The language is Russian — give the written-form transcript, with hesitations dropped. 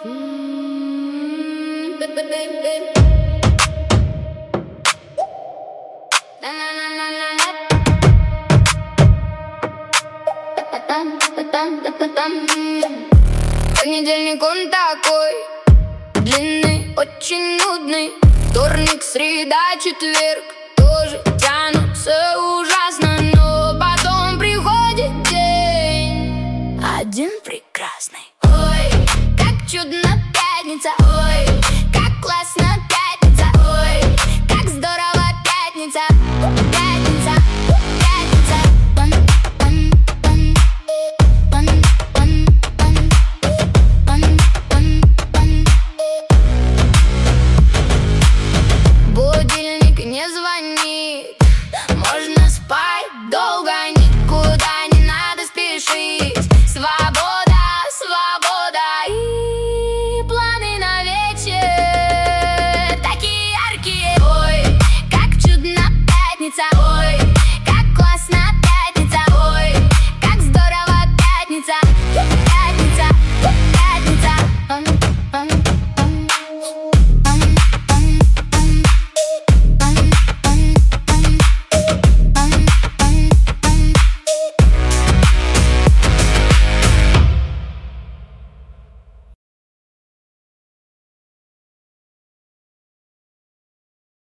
Понедельник он такой длинный, очень нудный. Вторник, среда, четверг тоже тянутся ужасно. Но потом приходит день один прекрасный. Ой, как чудно пятница. Ой, как классно пятница. Ой, как здорово пятница. Пятница, пятница. Будильник не звонит, можно спать долго, никуда не надо спешить. Свобода, свобода и планы на вечер такие яркие. Ой, как чудно пятница.